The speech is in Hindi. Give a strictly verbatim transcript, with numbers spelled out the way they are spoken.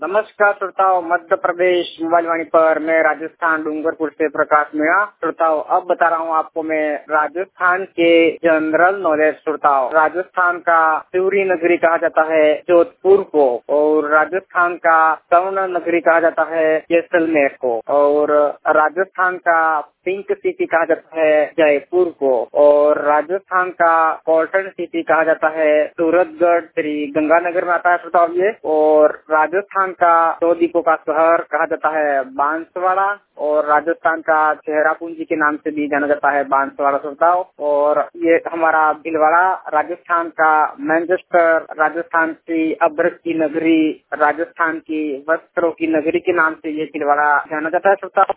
नमस्कार श्रोताओ, मध्य प्रदेश मोबाइल वाणी पर मैं राजस्थान डूंगरपुर से प्रकाश मीणा। श्रोताओ, अब बता रहा हूँ आपको मैं राजस्थान के जनरल नॉलेज। श्रोताओ, राजस्थान का शिवरी नगरी कहा जाता है जोधपुर को, और राजस्थान का स्वर्ण नगरी कहा जाता है जैसलमेर को, और राजस्थान का पिंक सिटी कहा जाता है जयपुर को, और राजस्थान का कॉटन सिटी कहा जाता है सूरतगढ़ श्री गंगानगर में आता है श्रोताओ ये, और राजस्थान का चौदीकों का शहर कहा जाता है बांसवाड़ा, और राजस्थान का चेहरापूंजी के नाम से भी जाना जाता है बांसवाड़ा श्रोताओ, और ये हमारा भीलवाड़ा राजस्थान का मैनचेस्टर, राजस्थान की अब्रक की नगरी, राजस्थान की वस्त्रों की नगरी के नाम से ये भीलवाड़ा जाना जाता है श्रोताओ।